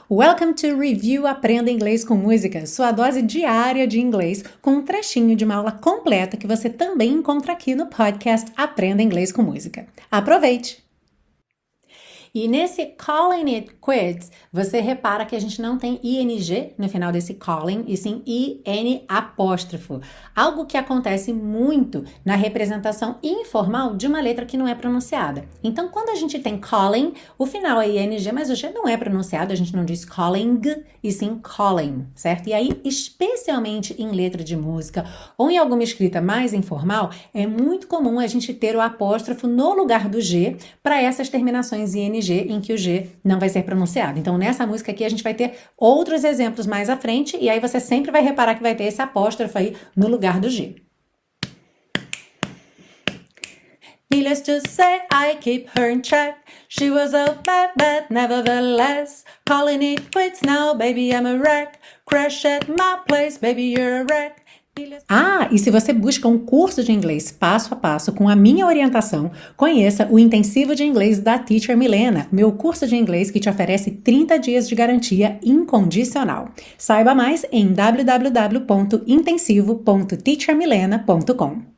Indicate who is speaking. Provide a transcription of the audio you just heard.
Speaker 1: Welcome to Review Aprenda Inglês com Música, sua dose diária de inglês, com um trechinho de uma aula completa que você também encontra aqui no podcast Aprenda Inglês com Música. Aproveite! E nesse calling it quits, você repara que a gente não tem ing no final desse calling, e sim in apóstrofo. Algo que acontece muito na representação informal de uma letra que não é pronunciada. Então, quando a gente tem calling, o final é ing, mas o G não é pronunciado, a gente não diz calling, e sim calling, certo? E aí, especialmente em letra de música ou em alguma escrita mais informal, é muito comum a gente ter o apóstrofo no lugar do G para essas terminações ing em que o G não vai ser pronunciado. Então, nessa música aqui, a gente vai ter outros exemplos mais à frente, e aí você sempre vai reparar que vai ter esse apóstrofo aí no lugar do G. Needless to say, I keep her in check. She was a bad, but nevertheless. Calling it quits now, baby, I'm a wreck. Crash at my place, baby, you're a wreck. Ah, e se você busca um curso de inglês passo a passo com a minha orientação, conheça o Intensivo de Inglês da Teacher Milena, meu curso de inglês que te oferece 30 dias de garantia incondicional. Saiba mais em www.intensivo.teachermilena.com.